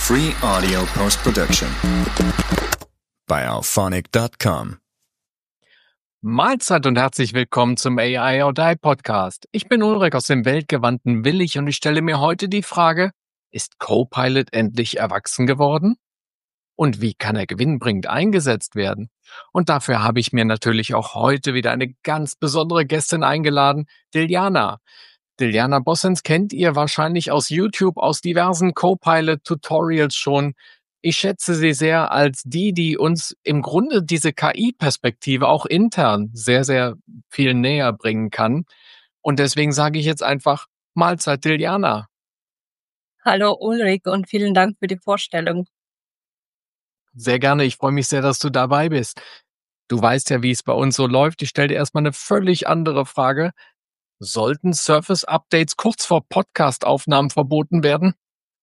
Free audio post-production by Auphonic.com. Mahlzeit und herzlich willkommen zum AI or Die Podcast. Ich bin Ulrich aus dem weltgewandten Willig und ich stelle mir heute die Frage, ist Copilot endlich erwachsen geworden? Und wie kann er gewinnbringend eingesetzt werden? Und dafür habe ich mir natürlich auch heute wieder eine ganz besondere Gästin eingeladen, Diljana. Diljana Bossens kennt ihr wahrscheinlich aus YouTube, aus diversen Copilot-Tutorials schon. Ich schätze sie sehr als die uns im Grunde diese KI-Perspektive auch intern sehr, sehr viel näher bringen kann. Und deswegen sage ich jetzt einfach Mahlzeit, Diljana. Hallo Ulrich und vielen Dank für die Vorstellung. Sehr gerne. Ich freue mich sehr, dass du dabei bist. Du weißt ja, wie es bei uns so läuft. Ich stelle dir erstmal eine völlig andere Frage. Sollten Surface-Updates kurz vor Podcast-Aufnahmen verboten werden?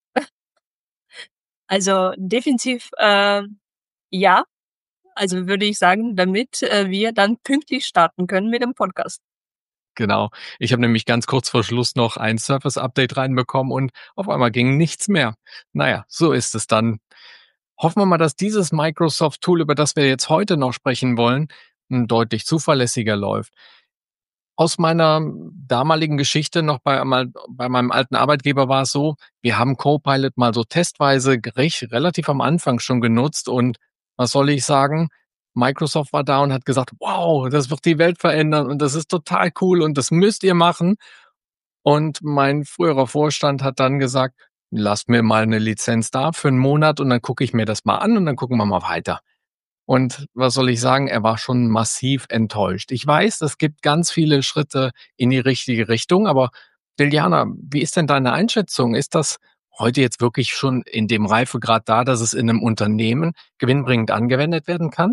Also definitiv ja. Also würde ich sagen, damit wir dann pünktlich starten können mit dem Podcast. Genau. Ich habe nämlich ganz kurz vor Schluss noch ein Surface-Update reinbekommen und auf einmal ging nichts mehr. Naja, so ist es dann. Hoffen wir mal, dass dieses Microsoft-Tool, über das wir jetzt heute noch sprechen wollen, deutlich zuverlässiger läuft. Aus meiner damaligen Geschichte noch bei meinem alten Arbeitgeber war es so, wir haben Copilot mal so testweise relativ am Anfang schon genutzt und was soll ich sagen? Microsoft war da und hat gesagt, wow, das wird die Welt verändern und das ist total cool und das müsst ihr machen. Und mein früherer Vorstand hat dann gesagt, lasst mir mal eine Lizenz da für einen Monat und dann gucke ich mir das mal an und dann gucken wir mal weiter. Und was soll ich sagen? Er war schon massiv enttäuscht. Ich weiß, es gibt ganz viele Schritte in die richtige Richtung, aber Diljana, wie ist denn deine Einschätzung? Ist das heute jetzt wirklich schon in dem Reifegrad da, dass es in einem Unternehmen gewinnbringend angewendet werden kann?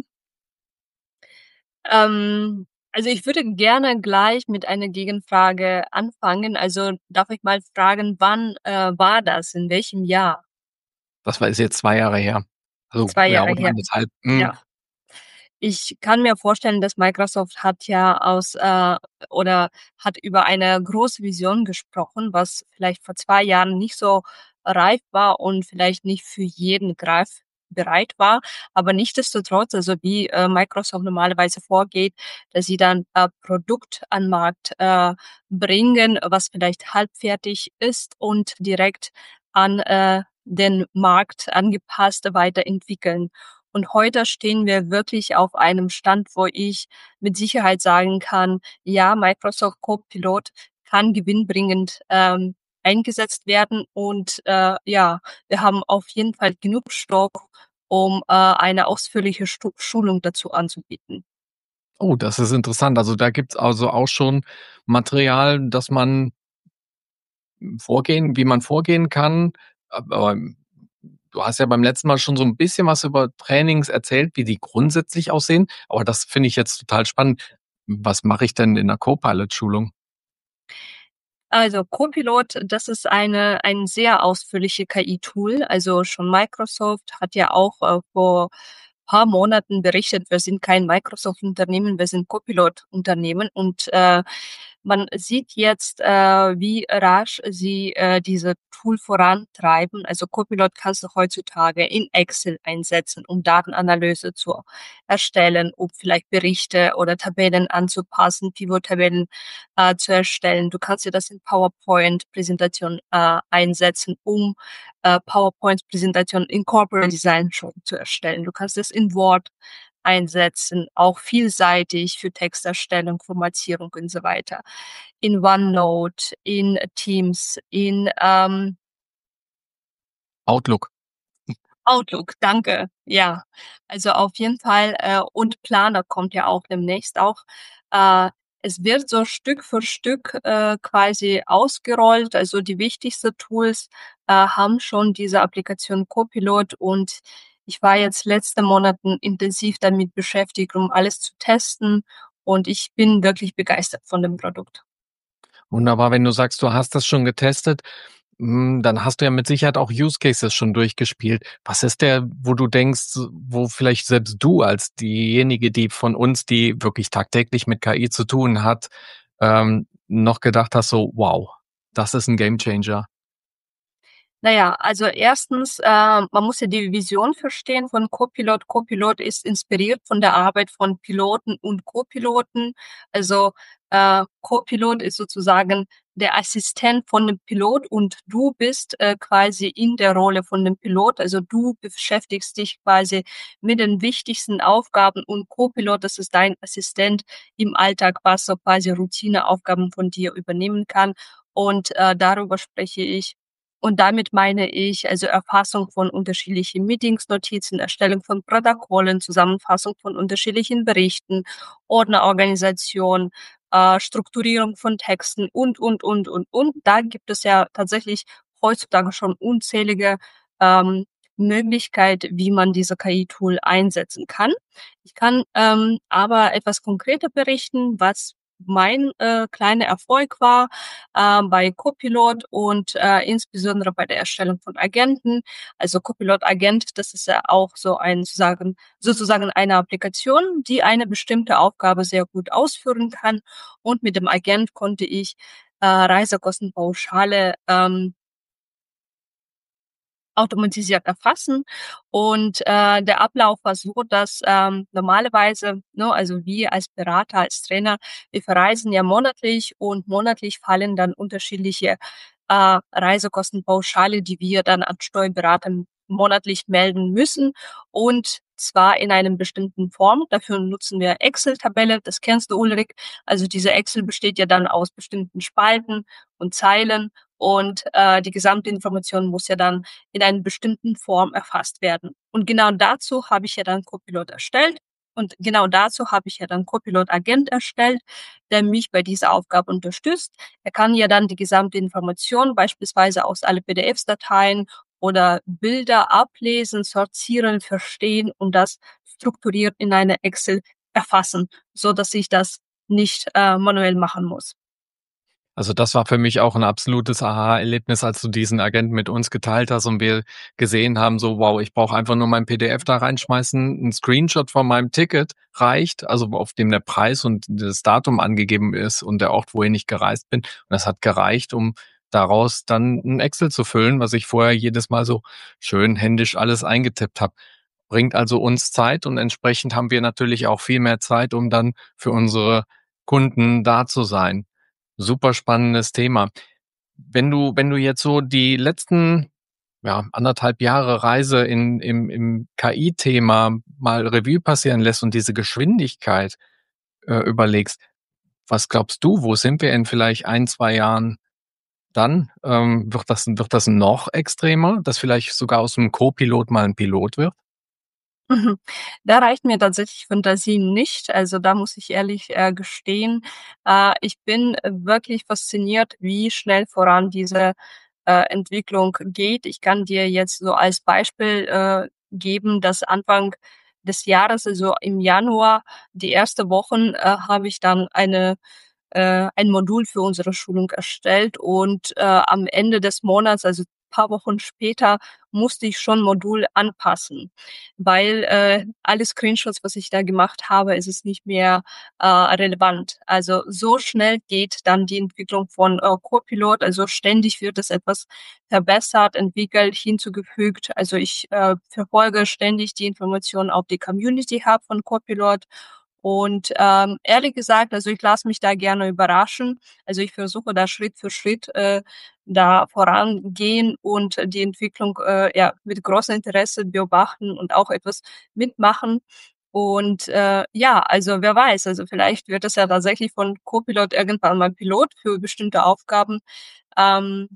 Also ich würde gerne gleich mit einer Gegenfrage anfangen. Also darf ich mal fragen, wann war das? In welchem Jahr? Ist jetzt 2 Jahre her. Also, 2 ja, Jahre oder her. 1,5. Ja. Ich kann mir vorstellen, dass Microsoft hat ja oder hat über eine große Vision gesprochen, was vielleicht vor 2 Jahren nicht so reif war und vielleicht nicht für jeden greifbereit war. Aber nichtsdestotrotz, also wie Microsoft normalerweise vorgeht, dass sie dann Produkt an Markt bringen, was vielleicht halbfertig ist und direkt an den Markt angepasst weiterentwickeln. Und heute stehen wir wirklich auf einem Stand, wo ich mit Sicherheit sagen kann, ja, Microsoft Copilot kann gewinnbringend eingesetzt werden. Und ja, wir haben auf jeden Fall genug Stoff, um eine ausführliche Schulung dazu anzubieten. Oh, das ist interessant. Also, da gibt's also auch schon Material, dass man wie man vorgehen kann. Aber du hast ja beim letzten Mal schon so ein bisschen was über Trainings erzählt, wie die grundsätzlich aussehen, aber das finde ich jetzt total spannend. Was mache ich denn in 'ner Copilot-Schulung? Also Copilot, das ist ein sehr ausführliche KI-Tool. Also schon Microsoft hat ja auch vor paar Monaten berichtet, wir sind kein Microsoft-Unternehmen, wir sind Copilot-Unternehmen und man sieht jetzt, wie rasch sie diese Tool vorantreiben. Also Copilot kannst du heutzutage in Excel einsetzen, um Datenanalyse zu erstellen, um vielleicht Berichte oder Tabellen anzupassen, Pivot-Tabellen zu erstellen. Du kannst dir das in PowerPoint-Präsentation einsetzen, um PowerPoint-Präsentation in Corporate Design schon zu erstellen. Du kannst es in Word einsetzen, auch vielseitig für Texterstellung, Formatierung und so weiter. In OneNote, in Teams, in Outlook. Outlook, danke. Ja, also auf jeden Fall und Planer kommt ja auch demnächst auch. Äh, Es wird so Stück für Stück quasi ausgerollt. Also die wichtigsten Tools haben schon diese Applikation Copilot und ich war jetzt letzte Monaten intensiv damit beschäftigt, um alles zu testen und ich bin wirklich begeistert von dem Produkt. Wunderbar, wenn du sagst, du hast das schon getestet, dann hast du ja mit Sicherheit auch Use Cases schon durchgespielt. Was ist der, wo du denkst, wo vielleicht selbst du als diejenige, die von uns, die wirklich tagtäglich mit KI zu tun hat, noch gedacht hast, so: „Wow, das ist ein Gamechanger?“ Naja, also erstens, man muss ja die Vision verstehen von Copilot. Copilot ist inspiriert von der Arbeit von Piloten und Copiloten. Also Copilot ist sozusagen der Assistent von dem Pilot und du bist quasi in der Rolle von dem Pilot. Also du beschäftigst dich quasi mit den wichtigsten Aufgaben und Copilot, das ist dein Assistent im Alltag, was so quasi Routineaufgaben von dir übernehmen kann. Und darüber spreche ich. Und damit meine ich also Erfassung von unterschiedlichen Meetings, Notizen, Erstellung von Protokollen, Zusammenfassung von unterschiedlichen Berichten, Ordnerorganisation, Strukturierung von Texten und. Da gibt es ja tatsächlich heutzutage schon unzählige ähm, Möglichkeit, wie man diese KI-Tool einsetzen kann. Ich kann aber etwas konkreter berichten, was mein kleiner Erfolg war bei Copilot und insbesondere bei der Erstellung von Agenten. Also Copilot Agent, das ist ja auch so sozusagen eine Applikation, die eine bestimmte Aufgabe sehr gut ausführen kann. Und mit dem Agent konnte ich Reisekostenpauschale automatisiert erfassen. Und der Ablauf war so, dass normalerweise, ne, also wir als Berater, als Trainer, wir verreisen ja monatlich und monatlich fallen dann unterschiedliche Reisekostenpauschale, die wir dann an Steuerberater monatlich melden müssen und zwar in einem bestimmten Form. Dafür nutzen wir Excel-Tabelle, das kennst du, Ulrich. Also diese Excel besteht ja dann aus bestimmten Spalten und Zeilen und die gesamte Information muss ja dann in einer bestimmten Form erfasst werden. Und genau dazu habe ich ja dann Copilot erstellt. Und genau dazu habe ich ja dann Copilot Agent erstellt, der mich bei dieser Aufgabe unterstützt. Er kann ja dann die gesamte Information, beispielsweise aus alle PDF-Dateien oder Bilder ablesen, sortieren, verstehen und das strukturiert in eine Excel erfassen, so dass ich das nicht manuell machen muss. Also das war für mich auch ein absolutes Aha-Erlebnis, als du diesen Agenten mit uns geteilt hast und wir gesehen haben, so wow, ich brauche einfach nur mein PDF da reinschmeißen, ein Screenshot von meinem Ticket reicht, also auf dem der Preis und das Datum angegeben ist und der Ort, wohin ich gereist bin. Und das hat gereicht, um daraus dann ein Excel zu füllen, was ich vorher jedes Mal so schön händisch alles eingetippt habe. Bringt also uns Zeit und entsprechend haben wir natürlich auch viel mehr Zeit, um dann für unsere Kunden da zu sein. Super spannendes Thema. Wenn du jetzt so die letzten, ja, 1,5 Jahre Reise im KI-Thema mal Revue passieren lässt und diese Geschwindigkeit, überlegst, was glaubst du, wo sind wir in vielleicht 1, 2 Jahren dann? Wird das noch extremer, dass vielleicht sogar aus dem Co-Pilot mal 'n Pilot wird? Mhm. Da reicht mir tatsächlich Fantasie nicht. Also, da muss ich ehrlich gestehen, ich bin wirklich fasziniert, wie schnell voran diese Entwicklung geht. Ich kann dir jetzt so als Beispiel geben, dass Anfang des Jahres, also im Januar, die erste Wochen, habe ich dann ein Modul für unsere Schulung erstellt und am Ende des Monats, also paar Wochen später, musste ich schon Modul anpassen, weil alle Screenshots, was ich da gemacht habe, ist es nicht mehr relevant. Also so schnell geht dann die Entwicklung von Copilot, also ständig wird es etwas verbessert, entwickelt, hinzugefügt. Also ich verfolge ständig die Informationen auf die Community Hub von Copilot und ehrlich gesagt, also ich lasse mich da gerne überraschen. Also ich versuche da Schritt für Schritt da vorangehen und die Entwicklung ja mit großem Interesse beobachten und auch etwas mitmachen. Und ja, also wer weiß, also vielleicht wird es ja tatsächlich von Copilot irgendwann mal Pilot für bestimmte Aufgaben. Ähm,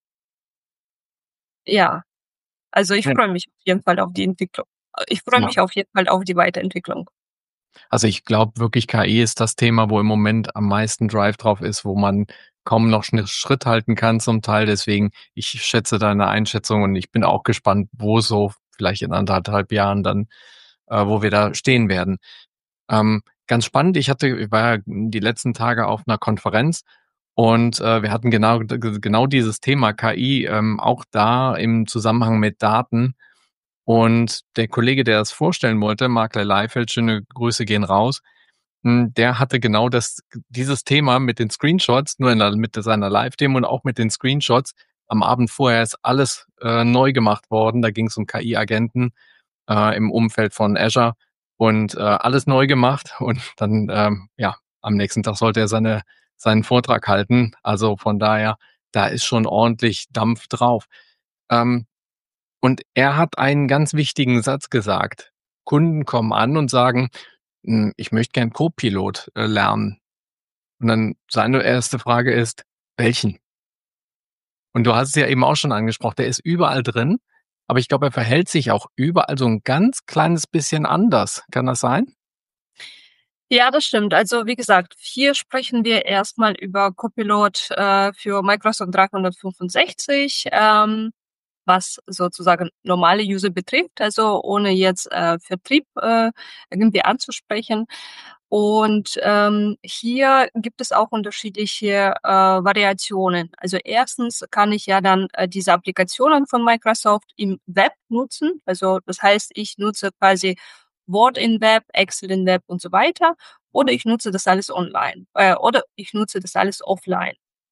ja, also ich Ja. freue mich auf jeden Fall auf die Entwicklung. Ich freue Ja. mich auf jeden Fall auf die Weiterentwicklung. Also, ich glaube wirklich, KI ist das Thema, wo im Moment am meisten Drive drauf ist, wo man kaum noch Schritt halten kann zum Teil. Deswegen, ich schätze deine Einschätzung und ich bin auch gespannt, wo so vielleicht in 1,5 Jahren dann wo wir da stehen werden. Ganz spannend, ich war ja die letzten Tage auf einer Konferenz und wir hatten genau dieses Thema KI, auch da im Zusammenhang mit Daten. Und der Kollege, der das vorstellen wollte, Mark Leifeld, schöne Grüße gehen raus, der hatte genau dieses Thema mit den Screenshots, nur mit seiner Live-Demo und auch mit den Screenshots am Abend vorher ist alles neu gemacht worden. Da ging es um KI-Agenten im Umfeld von Azure und alles neu gemacht. Und dann, am nächsten Tag sollte er seinen Vortrag halten. Also von daher, da ist schon ordentlich Dampf drauf. Und er hat einen ganz wichtigen Satz gesagt. Kunden kommen an und sagen, ich möchte gern Copilot lernen. Und dann seine erste Frage ist, welchen? Und du hast es ja eben auch schon angesprochen, der ist überall drin, aber ich glaube, er verhält sich auch überall so ein ganz kleines bisschen anders. Kann das sein? Ja, das stimmt. Also, wie gesagt, hier sprechen wir erstmal über Copilot, für Microsoft 365, was sozusagen normale User betrifft, also ohne jetzt, Vertrieb, irgendwie anzusprechen. Und, hier gibt es auch unterschiedliche, Variationen. Also, erstens kann ich ja dann, diese Applikationen von Microsoft im Web nutzen. Also, das heißt, ich nutze quasi Word in Web, Excel in Web und so weiter, oder ich nutze das alles online, oder ich nutze das alles offline.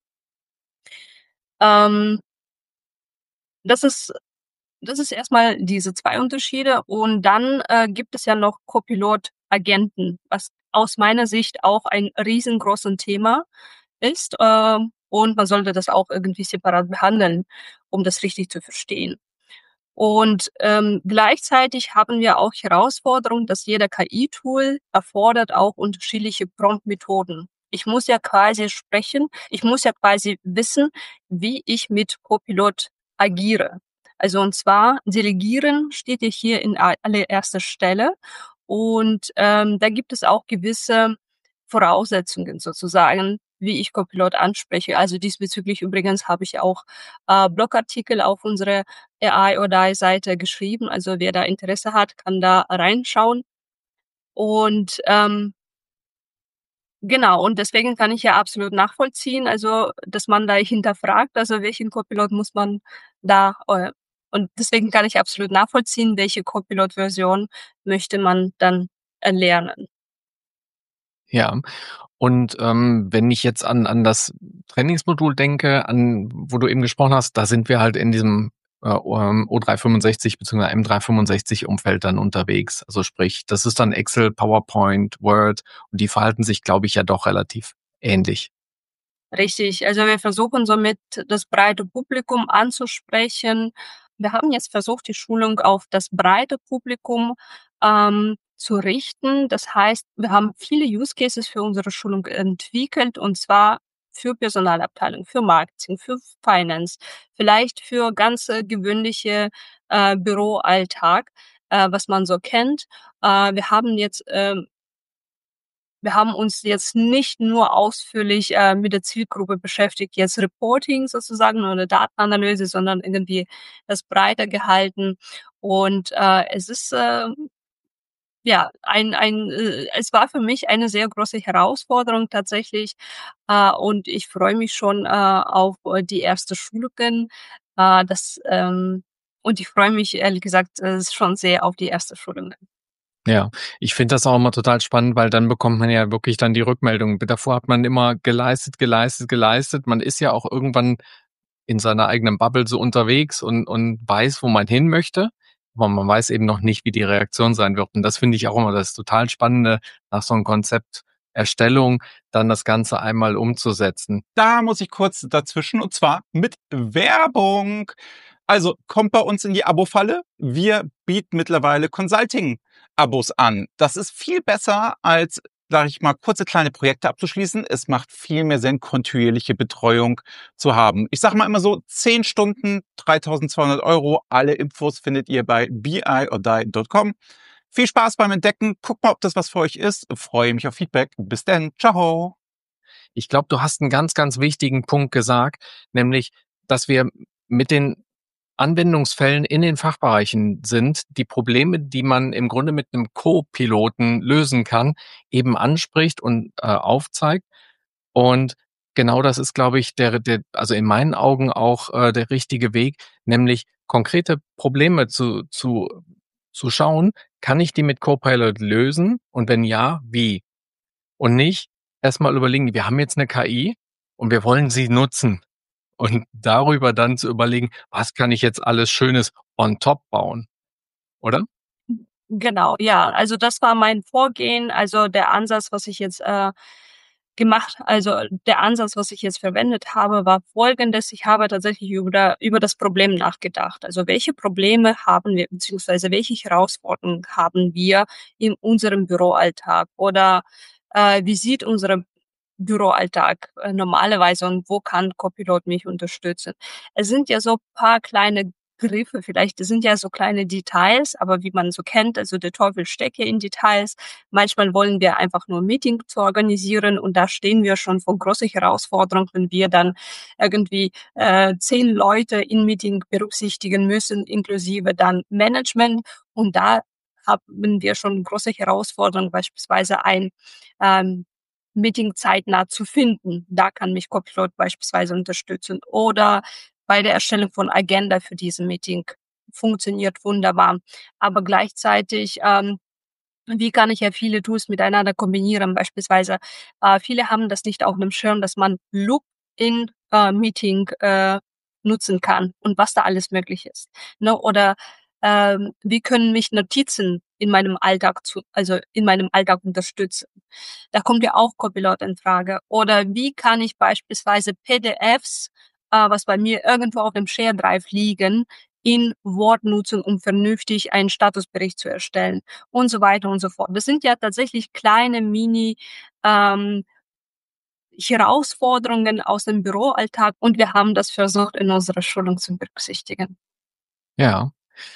Ähm, das ist Das ist erstmal diese 2 Unterschiede und dann, gibt es ja noch Copilot-Agenten, was aus meiner Sicht auch ein riesengroßes Thema ist, und man sollte das auch irgendwie separat behandeln, um das richtig zu verstehen. Und, gleichzeitig haben wir auch Herausforderung, dass jeder KI-Tool erfordert auch unterschiedliche Prompt-Methoden. Ich muss ja quasi wissen, wie ich mit Copilot agiere. Also, und zwar delegieren steht ja hier in allererster Stelle und, da gibt es auch gewisse Voraussetzungen sozusagen, wie ich Copilot anspreche. Also, diesbezüglich übrigens habe ich auch, Blogartikel auf unsere AI or Die Seite geschrieben. Also, wer da Interesse hat, kann da reinschauen. Und, genau, und deswegen kann ich ja absolut nachvollziehen, also, dass man da hinterfragt, also, welchen Copilot muss man da, und deswegen kann ich absolut nachvollziehen, welche Copilot-Version möchte man dann lernen. Ja. Und, wenn ich jetzt an das Trainingsmodul denke, an wo du eben gesprochen hast, da sind wir halt in diesem, O365 beziehungsweise M365 Umfeld dann unterwegs. Also sprich, das ist dann Excel, PowerPoint, Word und die verhalten sich, glaube ich, ja doch relativ ähnlich. Richtig, also wir versuchen somit das breite Publikum anzusprechen. Wir haben jetzt versucht, die Schulung auf das breite Publikum, zu richten. Das heißt, wir haben viele Use Cases für unsere Schulung entwickelt, und zwar für Personalabteilung, für Marketing, für Finance, vielleicht für ganz, gewöhnliche, Büroalltag, was man so kennt. Wir haben uns jetzt nicht nur ausführlich, mit der Zielgruppe beschäftigt, jetzt Reporting sozusagen oder Datenanalyse, sondern irgendwie das breiter gehalten. Und, es ist, ja, es war für mich eine sehr große Herausforderung tatsächlich, und ich freue mich schon, auf, die erste Schulungen, das, und ich freue mich ehrlich gesagt, schon sehr auf die erste Schulungen. Ja, ich finde das auch immer total spannend, weil dann bekommt man ja wirklich dann die Rückmeldung. Davor hat man immer geleistet, geleistet, geleistet. Man ist ja auch irgendwann in seiner eigenen Bubble so unterwegs und weiß, wo man hin möchte, aber man weiß eben noch nicht, wie die Reaktion sein wird. Und das finde ich auch immer das total Spannende, nach so einem Konzepterstellung dann das Ganze einmal umzusetzen. Da muss ich kurz dazwischen, und zwar mit Werbung. Also kommt bei uns in die Abo-Falle. Wir bieten mittlerweile Consulting-Abos an. Das ist viel besser als, sage ich mal, kurze kleine Projekte abzuschließen. Es macht viel mehr Sinn, kontinuierliche Betreuung zu haben. Ich sage mal immer so, 10 Stunden, 3.200 Euro. Alle Infos findet ihr bei biordie.com. Viel Spaß beim Entdecken. Guckt mal, ob das was für euch ist. Freue mich auf Feedback. Bis dann. Ciao. Ich glaube, du hast einen ganz, ganz wichtigen Punkt gesagt, nämlich, dass wir mit den Anwendungsfällen in den Fachbereichen sind, die Probleme, die man im Grunde mit einem Co-Piloten lösen kann, eben anspricht und aufzeigt. Und genau das ist, glaube ich, also in meinen Augen auch der richtige Weg, nämlich konkrete Probleme zu schauen, kann ich die mit Copilot lösen? Und wenn ja, wie? Und nicht erstmal überlegen, wir haben jetzt eine KI und wir wollen sie nutzen. und darüber dann zu überlegen, was kann ich jetzt alles Schönes on top bauen, oder? Genau, ja. Also das war mein Vorgehen. Also der Ansatz, was ich jetzt der Ansatz, was ich jetzt verwendet habe, war folgendes. Ich habe tatsächlich über das Problem nachgedacht. Also welche Probleme haben wir, beziehungsweise welche Herausforderungen haben wir in unserem Büroalltag oder wie sieht unser Büroalltag normalerweise und wo kann Copilot mich unterstützen? Es sind ja so paar kleine Griffe vielleicht, das sind ja so kleine Details, aber wie man so kennt, also der Teufel steckt ja in Details. Manchmal wollen wir einfach nur ein Meeting zu organisieren und da stehen wir schon vor große Herausforderungen, wenn wir dann irgendwie 10 Leute im Meeting berücksichtigen müssen, inklusive dann Management. Und da haben wir schon große Herausforderungen, beispielsweise ein ähm, Meeting zeitnah zu finden. Da kann mich Copilot beispielsweise unterstützen. Oder bei der Erstellung von Agenda für diesen Meeting funktioniert wunderbar. Aber gleichzeitig, wie kann ich ja viele Tools miteinander kombinieren? Beispielsweise, viele haben das nicht auf dem Schirm, dass man Loop in Meeting nutzen kann und was da alles möglich ist. Ne? Oder wie können mich Notizen in meinem also in meinem Alltag unterstützen? Da kommt ja auch Copilot in Frage. Oder wie kann ich beispielsweise PDFs, was bei mir irgendwo auf dem Share Drive liegen, in Word nutzen, um vernünftig einen Statusbericht zu erstellen und so weiter und so fort. Das sind ja tatsächlich kleine Mini ähm, Herausforderungen aus dem Büroalltag und wir haben das versucht in unserer Schulung zu berücksichtigen. Ja.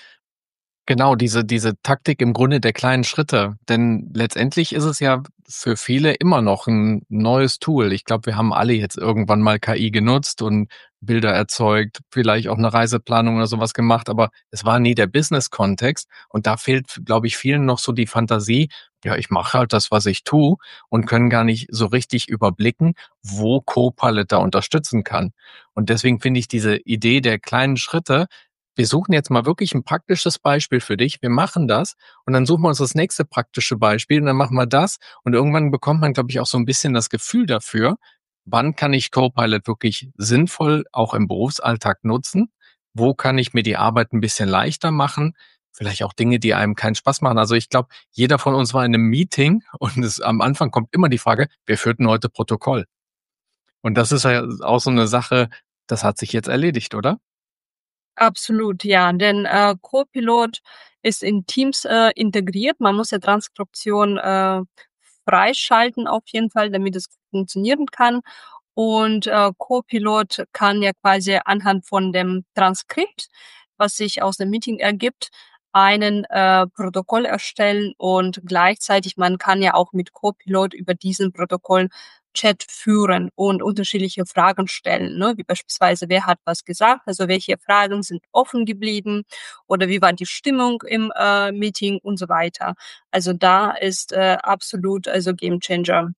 Genau, diese Taktik im Grunde der kleinen Schritte. Denn letztendlich ist es ja für viele immer noch ein neues Tool. Ich glaube, wir haben alle jetzt irgendwann mal KI genutzt und Bilder erzeugt, vielleicht auch eine Reiseplanung oder sowas gemacht, aber es war nie der Business-Kontext. Und da fehlt, glaube ich, vielen noch so die Fantasie, ja, ich mache halt das, was ich tue und können gar nicht so richtig überblicken, wo Copilot da unterstützen kann. Und deswegen finde ich diese Idee der kleinen Schritte, wir suchen jetzt mal wirklich ein praktisches Beispiel für dich. Wir machen das und dann suchen wir uns das nächste praktische Beispiel und dann machen wir das. Und irgendwann bekommt man, glaube ich, auch so ein bisschen das Gefühl dafür, wann kann ich Copilot wirklich sinnvoll auch im Berufsalltag nutzen? Wo kann ich mir die Arbeit ein bisschen leichter machen? Vielleicht auch Dinge, die einem keinen Spaß machen. Also, ich glaube, jeder von uns war in einem Meeting und am Anfang kommt immer die Frage: „Wer führt 'n heute Protokoll?“ Und das ist ja auch so eine Sache, das hat sich jetzt erledigt, oder? Absolut, ja, denn Copilot ist in Teams integriert. Man muss ja Transkription freischalten auf jeden Fall, damit es funktionieren kann. Und Copilot kann ja quasi anhand von dem Transkript, was sich aus dem Meeting ergibt, einen Protokoll erstellen und gleichzeitig man kann ja auch mit Copilot über diesen Protokoll Chat führen und unterschiedliche Fragen stellen, ne? Wie beispielsweise, wer hat was gesagt, also welche Fragen sind offen geblieben oder wie war die Stimmung im Meeting und so weiter. Also da ist absolut also Gamechanger.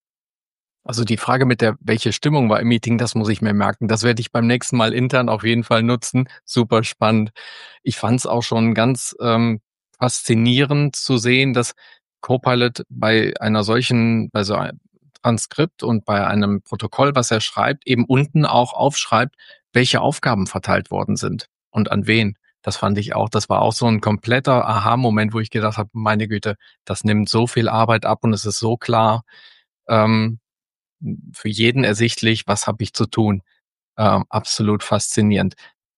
Also die Frage mit der, welche Stimmung war im Meeting, das muss ich mir merken. Das werde ich beim nächsten Mal intern auf jeden Fall nutzen. Super spannend. Ich fand es auch schon ganz faszinierend zu sehen, dass Copilot bei einer solchen, bei so einem Transkript und bei einem Protokoll, was er schreibt, eben unten auch aufschreibt, welche Aufgaben verteilt worden sind und an wen. Das fand ich auch, das war auch so ein kompletter Aha-Moment, wo ich gedacht habe, meine Güte, das nimmt so viel Arbeit ab und es ist so klar. Ähm, für jeden ersichtlich, was habe ich zu tun. Absolut faszinierend.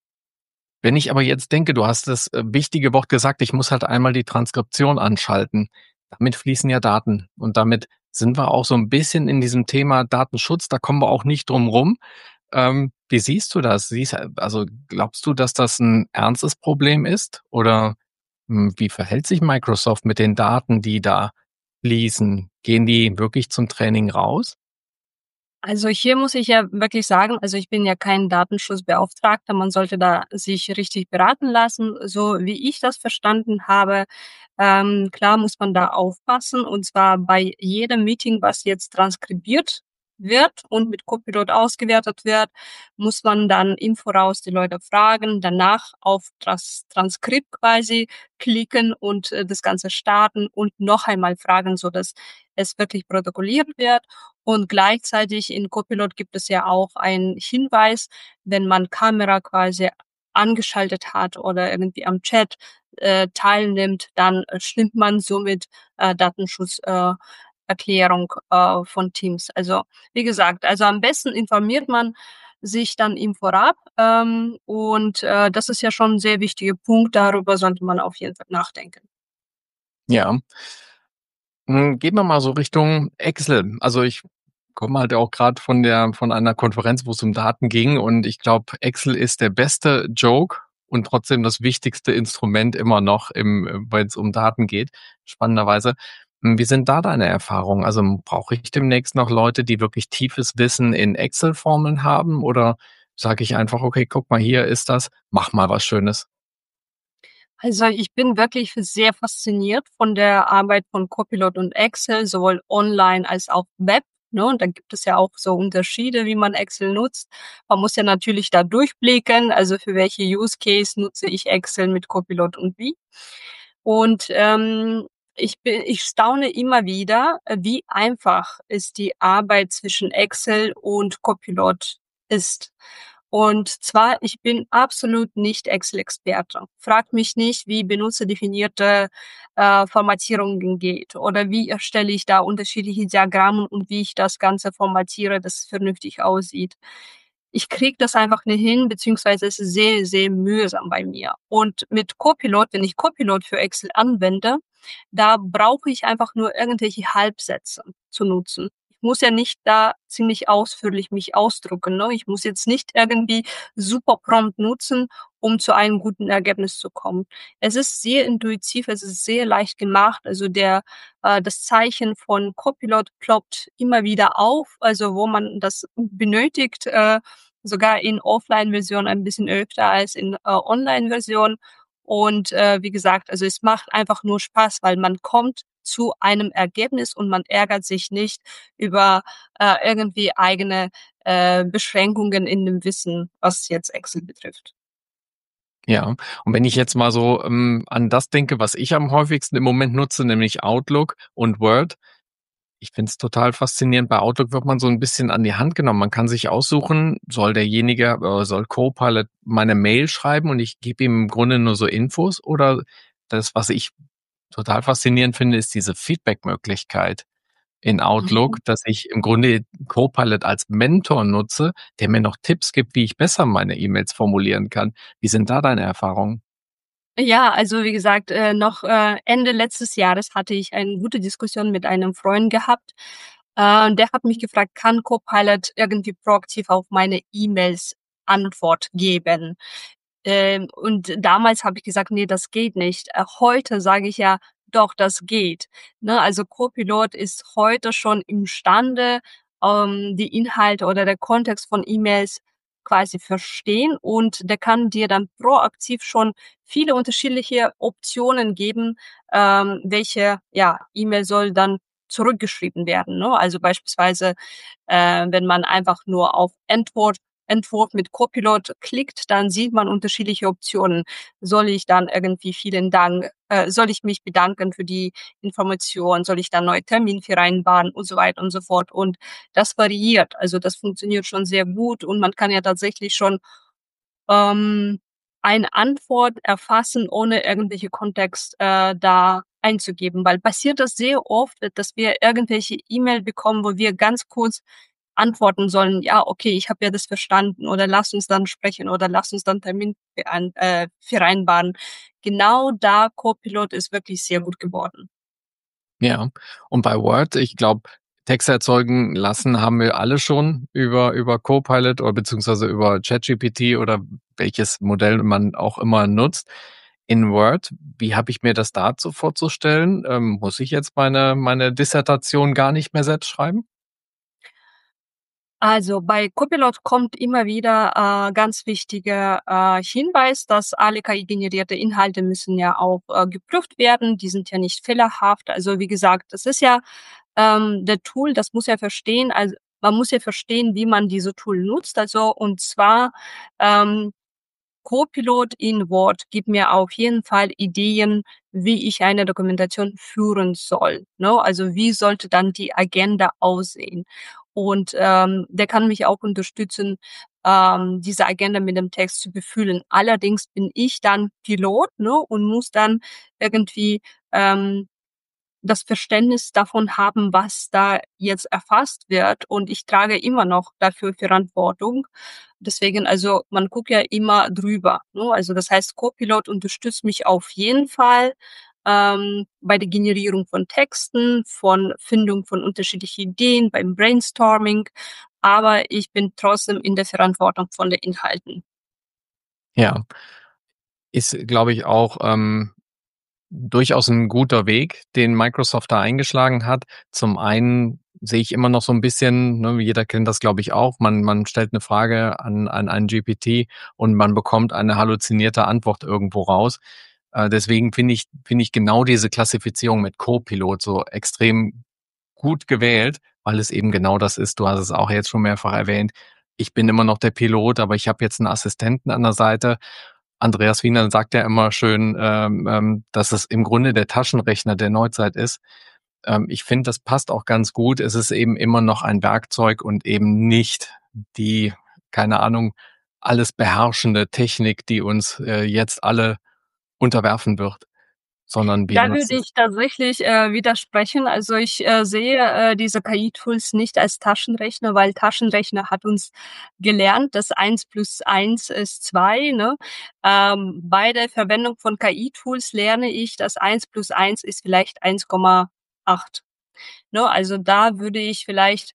Wenn ich aber jetzt denke, du hast das wichtige Wort gesagt, ich muss halt einmal die Transkription anschalten. Damit fließen ja Daten und damit sind wir auch so ein bisschen in diesem Thema Datenschutz, da kommen wir auch nicht drum rum. Wie siehst du das? Also glaubst du, dass das ein ernstes Problem ist? Oder wie verhält sich Microsoft mit den Daten, die da fließen? Gehen die wirklich zum Training raus? Also hier muss ich ja wirklich sagen, also ich bin ja kein Datenschutzbeauftragter, man sollte da sich richtig beraten lassen. So wie ich das verstanden habe, klar muss man da aufpassen und zwar bei jedem Meeting, was jetzt transkribiert wird und mit Copilot ausgewertet wird, muss man dann im Voraus die Leute fragen, danach auf das Transkript quasi klicken und das Ganze starten und noch einmal fragen, so dass es wirklich protokolliert wird. Und gleichzeitig in Copilot gibt es ja auch einen Hinweis, wenn man Kamera quasi angeschaltet hat oder irgendwie am Chat teilnimmt, dann stimmt man somit Erklärung von Teams. Also wie gesagt, also am besten informiert man sich dann im Vorab und das ist ja schon ein sehr wichtiger Punkt. Darüber sollte man auf jeden Fall nachdenken. Ja. Gehen wir mal so Richtung Excel. Also, ich komme halt auch gerade von einer Konferenz, wo es um Daten ging und ich glaube, Excel ist der beste Joke und trotzdem das wichtigste Instrument immer noch wenn es um Daten geht, spannenderweise. Wie sind da deine Erfahrungen? Also, brauche ich demnächst noch Leute, die wirklich tiefes Wissen in Excel-Formeln haben oder sage ich einfach: „Okay, guck mal, hier ist das, mach mal was Schönes?“ Also, ich bin wirklich sehr fasziniert von der Arbeit von Copilot und Excel, sowohl online als auch Web, ne? Und da gibt es ja auch so Unterschiede, wie man Excel nutzt. Man muss ja natürlich da durchblicken, also für welche Use Case nutze ich Excel mit Copilot und wie. Und, ich staune immer wieder, wie einfach es die Arbeit zwischen Excel und Copilot ist. Und zwar, ich bin absolut nicht Excel-Experte. Frag mich nicht, wie benutzerdefinierte Formatierungen geht oder wie erstelle ich da unterschiedliche Diagramme und wie ich das Ganze formatiere, dass es vernünftig aussieht. Ich kriege das einfach nicht hin, beziehungsweise es ist sehr, sehr mühsam bei mir. Und mit Copilot, wenn ich Copilot für Excel anwende, da brauche ich einfach nur irgendwelche Halbsätze zu nutzen. Ich muss ja nicht da ziemlich ausführlich mich ausdrücken, ne? Ich muss jetzt nicht irgendwie super prompt nutzen, um zu einem guten Ergebnis zu kommen. Es ist sehr intuitiv, es ist sehr leicht gemacht. Also das Zeichen von Copilot ploppt immer wieder auf, also wo man das benötigt, sogar in Offline-Version ein bisschen öfter als in Online-Version. Und wie gesagt, also es macht einfach nur Spaß, weil man kommt zu einem Ergebnis und man ärgert sich nicht über irgendwie eigene Beschränkungen in dem Wissen, was jetzt Excel betrifft. Ja, und wenn ich jetzt mal so, an das denke, was ich am häufigsten im Moment nutze, nämlich Outlook und Word. Ich finde es total faszinierend. Bei Outlook wird man so ein bisschen an die Hand genommen. Man kann sich aussuchen, soll Copilot meine Mail schreiben und ich gebe ihm im Grunde nur so Infos oder das, was ich total faszinierend finde, ist diese Feedback-Möglichkeit in Outlook, dass ich im Grunde Copilot als Mentor nutze, der mir noch Tipps gibt, wie ich besser meine E-Mails formulieren kann. Wie sind da deine Erfahrungen? Ja, also wie gesagt, noch Ende letztes Jahres hatte ich eine gute Diskussion mit einem Freund gehabt. Der hat mich gefragt, kann Copilot irgendwie proaktiv auf meine E-Mails Antwort geben? Und damals habe ich gesagt: „Nee, das geht nicht." Heute sage ich ja: „Doch, das geht." Ne, also Copilot ist heute schon imstande, die Inhalte oder der Kontext von E-Mails quasi verstehen und der kann dir dann proaktiv schon viele unterschiedliche Optionen geben, welche, ja, E-Mail soll dann zurückgeschrieben werden, ne? Also beispielsweise, wenn man einfach nur auf Entwurf mit Copilot klickt, dann sieht man unterschiedliche Optionen. Soll ich dann irgendwie soll ich mich bedanken für die Information? Soll ich dann neue Termin vereinbaren und so weiter und so fort? Und das variiert. Also das funktioniert schon sehr gut und man kann ja tatsächlich schon ähm, eine Antwort erfassen, ohne irgendwelche Kontext da einzugeben. Weil passiert das sehr oft, dass wir irgendwelche E-Mail bekommen, wo wir ganz kurz antworten sollen, ja, okay, ich habe ja das verstanden oder lass uns dann sprechen oder lass uns dann Termin vereinbaren. Genau da Copilot ist wirklich sehr gut geworden. Ja, und bei Word, ich glaube, Texte erzeugen lassen haben wir alle schon über Copilot oder beziehungsweise über ChatGPT oder welches Modell man auch immer nutzt. In Word, wie habe ich mir das dazu vorzustellen? Muss ich jetzt meine Dissertation gar nicht mehr selbst schreiben? Also bei Copilot kommt immer wieder ganz wichtiger Hinweis, dass alle KI-generierte Inhalte müssen ja auch geprüft werden. Die sind ja nicht fehlerhaft. Also wie gesagt, das ist ja der Tool, das muss ja verstehen. Also man muss ja verstehen, wie man diese Tool nutzt. Also und zwar ähm, Copilot in Word gibt mir auf jeden Fall Ideen, wie ich eine Dokumentation führen soll, ne? Also, wie sollte dann die Agenda aussehen? Und, der kann mich auch unterstützen, diese Agenda mit dem Text zu befüllen. Allerdings bin ich dann Pilot, ne, und muss dann irgendwie, das Verständnis davon haben, was da jetzt erfasst wird, und ich trage immer noch dafür Verantwortung. Deswegen, also, man guckt ja immer drüber, ne? Also, das heißt, Copilot unterstützt mich auf jeden Fall, bei der Generierung von Texten, von Findung von unterschiedlichen Ideen, beim Brainstorming, aber ich bin trotzdem in der Verantwortung von den Inhalten. Ja, ist, glaube ich, auch, durchaus ein guter Weg, den Microsoft da eingeschlagen hat. Zum einen sehe ich immer noch so ein bisschen, ne, jeder kennt das, glaube ich, auch, man stellt eine Frage an einen GPT und man bekommt eine halluzinierte Antwort irgendwo raus. Deswegen finde ich genau diese Klassifizierung mit Copilot so extrem gut gewählt, weil es eben genau das ist. Du hast es auch jetzt schon mehrfach erwähnt. Ich bin immer noch der Pilot, aber ich habe jetzt einen Assistenten an der Seite. Andreas Wiener sagt ja immer schön, dass es im Grunde der Taschenrechner der Neuzeit ist. Ich finde, das passt auch ganz gut. Es ist eben immer noch ein Werkzeug und eben nicht die, keine Ahnung, alles beherrschende Technik, die uns jetzt alle unterwerfen wird, sondern wir Da würde nutzen es. ich tatsächlich, widersprechen. Also, ich, sehe, diese KI-Tools nicht als Taschenrechner, weil Taschenrechner hat uns gelernt, dass 1 + 1 ist 2, ne? Bei der Verwendung von KI-Tools lerne ich, dass 1 + 1 ist vielleicht 1,8. Ne? Also, da würde ich vielleicht,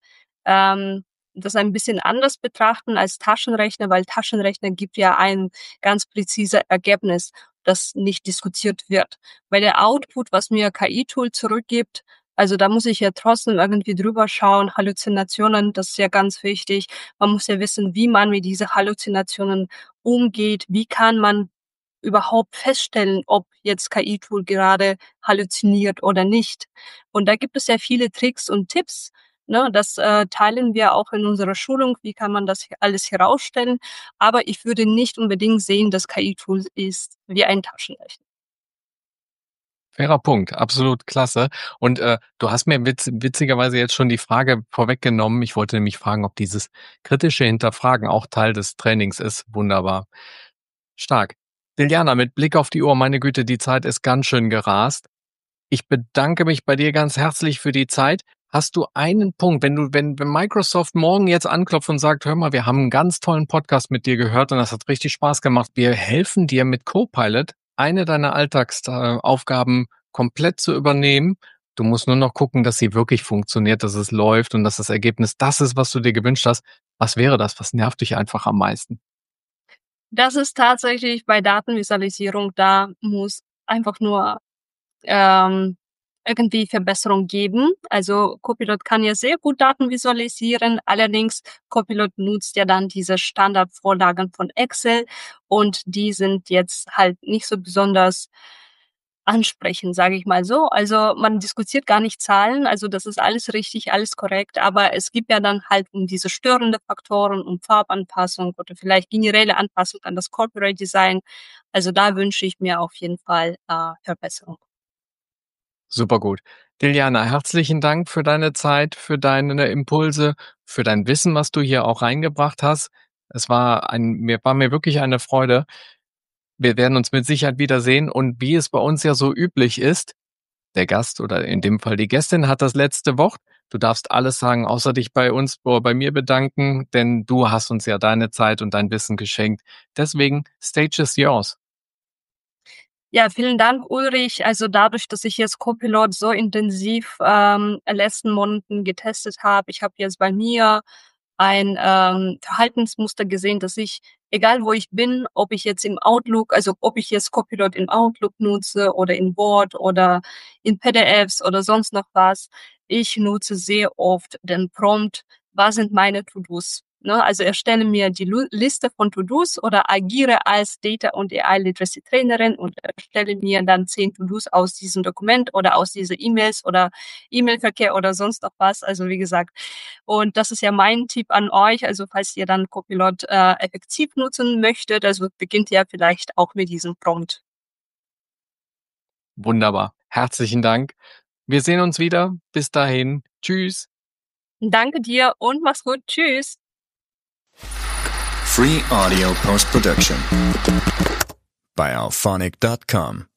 das ein bisschen anders betrachten als Taschenrechner, weil Taschenrechner gibt ja ein ganz präzise Ergebnis, das nicht diskutiert wird. Weil der Output, was mir KI-Tool zurückgibt, also da muss ich ja trotzdem irgendwie drüber schauen. Halluzinationen, das ist ja ganz wichtig. Man muss ja wissen, wie man mit diesen Halluzinationen umgeht. Wie kann man überhaupt feststellen, ob jetzt KI-Tool gerade halluziniert oder nicht? Und da gibt es ja viele Tricks und Tipps, ne? Das, teilen wir auch in unserer Schulung. Wie kann man das alles herausstellen? Aber ich würde nicht unbedingt sehen, dass KI-Tool ist wie ein Taschenrechner. Fairer Punkt, absolut klasse. Und, du hast mir witzigerweise jetzt schon die Frage vorweggenommen. Ich wollte nämlich fragen, ob dieses kritische Hinterfragen auch Teil des Trainings ist. Wunderbar. Stark. Liliana, mit Blick auf die Uhr, meine Güte, die Zeit ist ganz schön gerast. Ich bedanke mich bei dir ganz herzlich für die Zeit. Hast du einen Punkt, wenn Microsoft morgen jetzt anklopft und sagt: „Hör mal, wir haben einen ganz tollen Podcast mit dir gehört und das hat richtig Spaß gemacht. Wir helfen dir mit Copilot, eine deiner Alltagsaufgaben komplett zu übernehmen. Du musst nur noch gucken, dass sie wirklich funktioniert, dass es läuft und dass das Ergebnis das ist, was du dir gewünscht hast.“ Was wäre das? Was nervt dich einfach am meisten? Das ist tatsächlich bei Datenvisualisierung, da muss einfach nur, ähm, irgendwie Verbesserung geben. Also, Copilot kann ja sehr gut Daten visualisieren, allerdings Copilot nutzt ja dann diese Standardvorlagen von Excel, und die sind jetzt halt nicht so besonders ansprechend, sage ich mal so. Also, man diskutiert gar nicht Zahlen, also das ist alles richtig, alles korrekt, aber es gibt ja dann halt um diese störende Faktoren, um Farbanpassung oder vielleicht generelle Anpassung an das Corporate Design. Also, da wünsche ich mir auf jeden Fall, Verbesserung. Super gut. Liliana, herzlichen Dank für deine Zeit, für deine Impulse, für dein Wissen, was du hier auch reingebracht hast. Es war mir wirklich eine Freude. Wir werden uns mit Sicherheit wiedersehen und wie es bei uns ja so üblich ist, der Gast oder in dem Fall die Gästin hat das letzte Wort. Du darfst alles sagen, außer dich bei uns oder bei mir bedanken, denn du hast uns ja deine Zeit und dein Wissen geschenkt. Deswegen, stage is yours. Ja, vielen Dank, Ulrich. Also dadurch, dass ich jetzt Copilot so intensiv, letzten Monaten getestet habe, ich habe jetzt bei mir ein, Verhaltensmuster gesehen, dass ich, egal wo ich bin, ob ich jetzt im Outlook, also ob ich jetzt Copilot in Outlook nutze oder in Word oder in PDFs oder sonst noch was, ich nutze sehr oft den Prompt: „Was sind meine To-dos?“ Ne? Also erstelle mir die Liste von To-Dos oder agiere als Data- und AI-Literacy-Trainerin und erstelle mir dann 10 To-Dos aus diesem Dokument oder aus diesen E-Mails oder E-Mail-Verkehr oder sonst noch was. Also wie gesagt, und das ist ja mein Tipp an euch. Also falls ihr dann Copilot effektiv nutzen möchtet, also beginnt ihr vielleicht auch mit diesem Prompt. Wunderbar. Herzlichen Dank. Wir sehen uns wieder. Bis dahin. Tschüss. Danke dir und mach's gut. Tschüss. Free audio post production by alphonic.com.